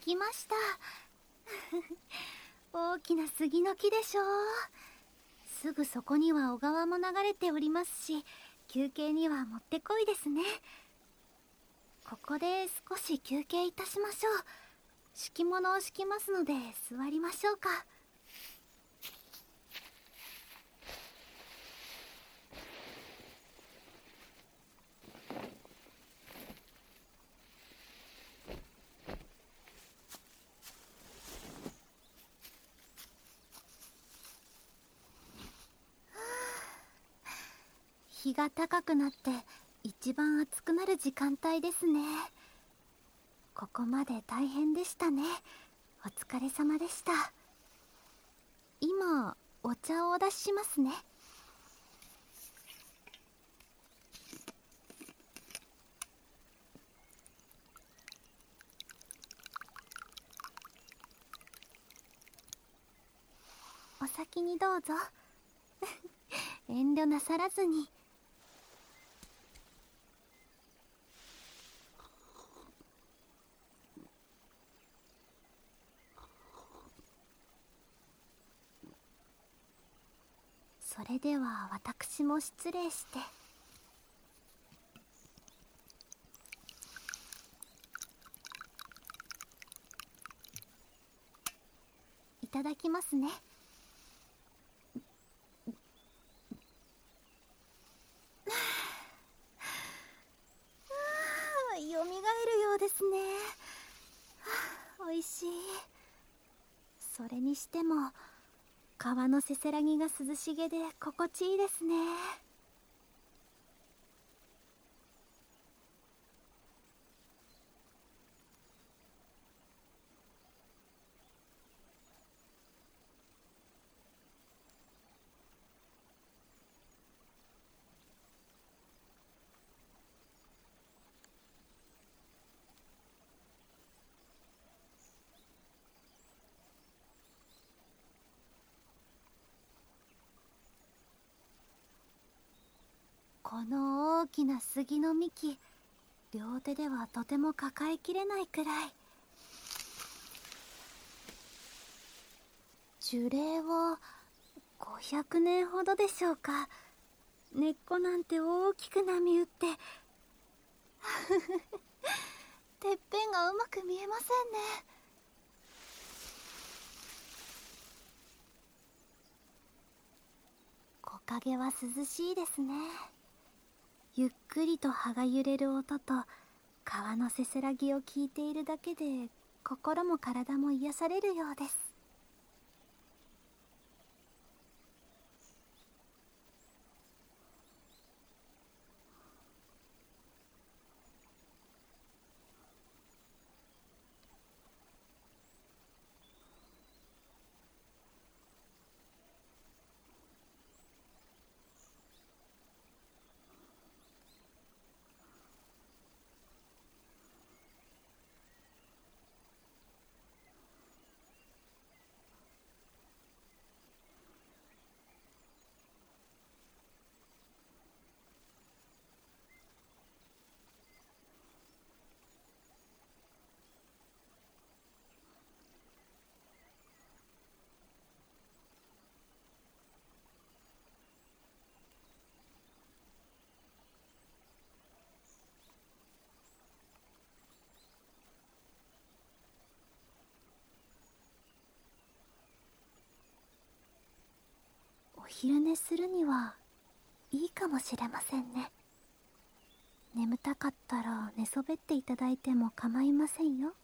きました。大きな杉の木でしょう。すぐそこには小川も流れておりますし、休憩にはもってこいですね。ここで少し休憩いたしましょう。敷物を敷きますので座りましょうか。日が高くなって一番暑くなる時間帯ですね。ここまで大変でしたね。お疲れ様でした。今お茶をお出ししますね。お先にどうぞ。遠慮なさらずに。それでは私も失礼して。いただきますね。よみがえるようですね。おいしい。それにしても川のせせらぎが涼しげで心地いいですね。この大きな杉の幹、両手ではとても抱えきれないくらい。樹齢は500年ほどでしょうか。根っこなんて大きく波打って、てっぺんがうまく見えませんね。木陰は涼しいですね。ゆっくりと葉が揺れる音と川のせせらぎを聞いているだけで心も体も癒されるようです。お昼寝するにはいいかもしれませんね。眠たかったら寝そべっていただいても構いませんよ。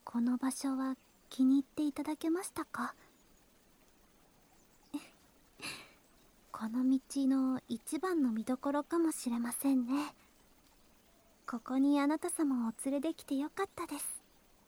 この場所は気に入っていただけましたか？この道の一番の見どころかもしれませんね。ここにあなた様をお連れできてよかったです。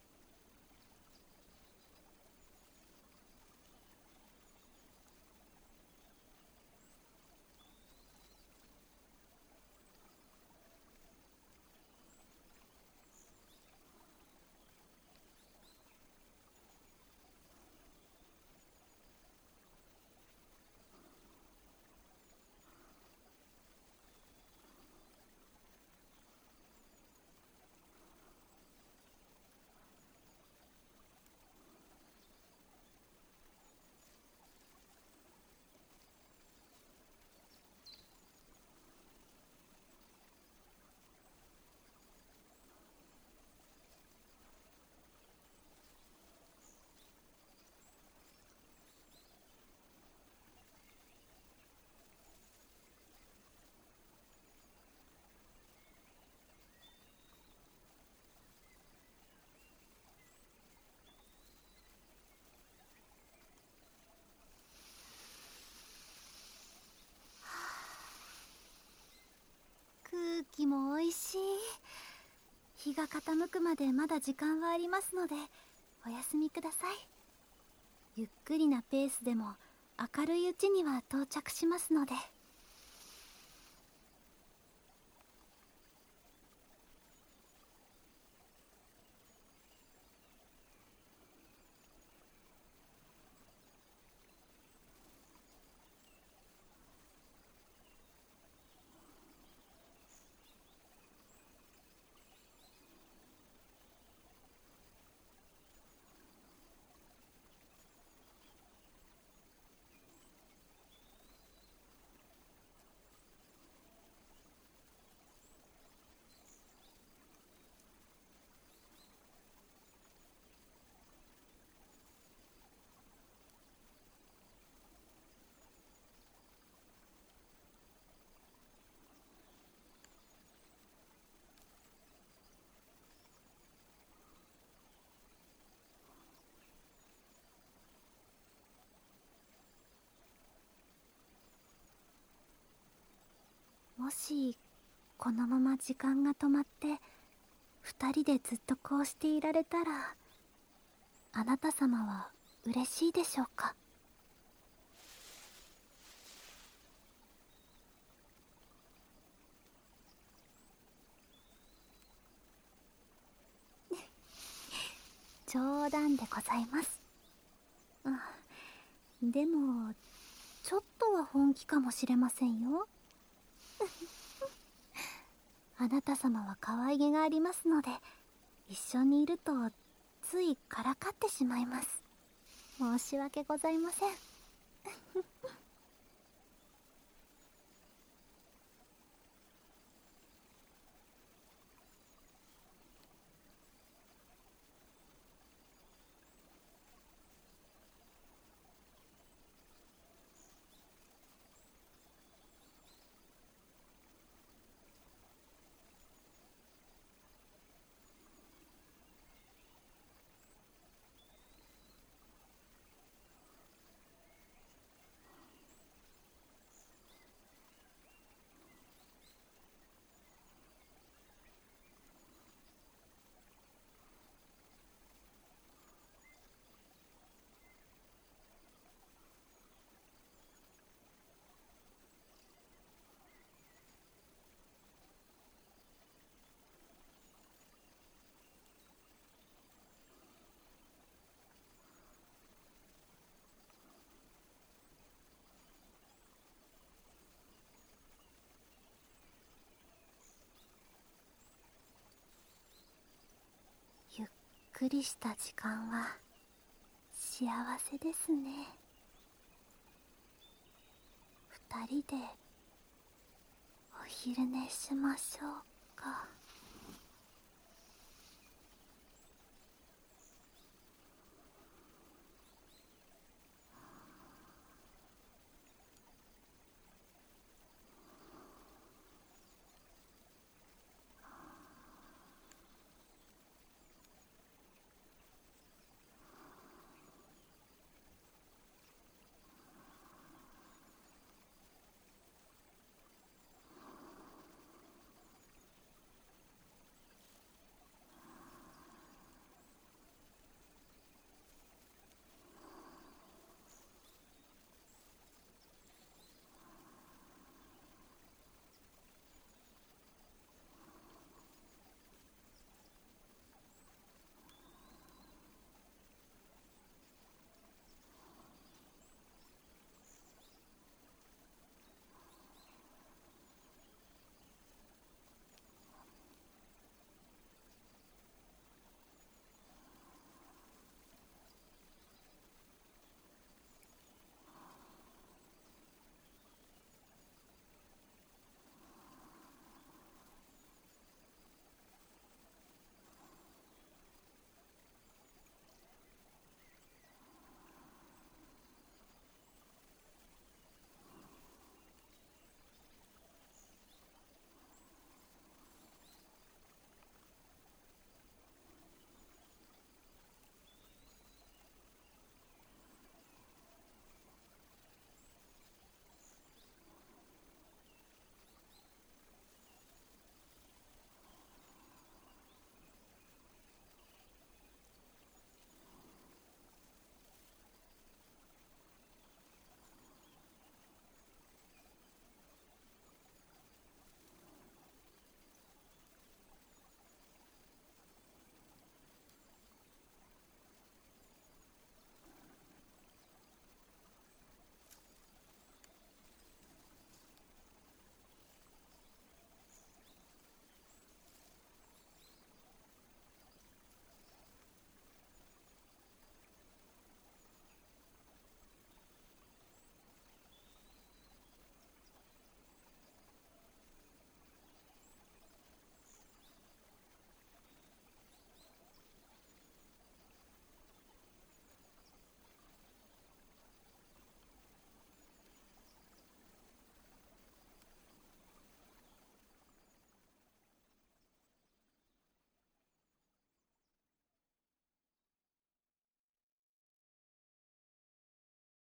空気も美味しい。日が傾くまでまだ時間はありますので、お休みください。ゆっくりなペースでも明るいうちには到着しますので。もしこのまま時間が止まって二人でずっとこうしていられたら、あなた様は嬉しいでしょうか？冗談でございます。でもちょっとは本気かもしれませんよ。あなた様は可愛げがありますので、一緒にいるとついからかってしまいます。申し訳ございません。ゆっくりした時間は幸せですね。二人でお昼寝しましょうか。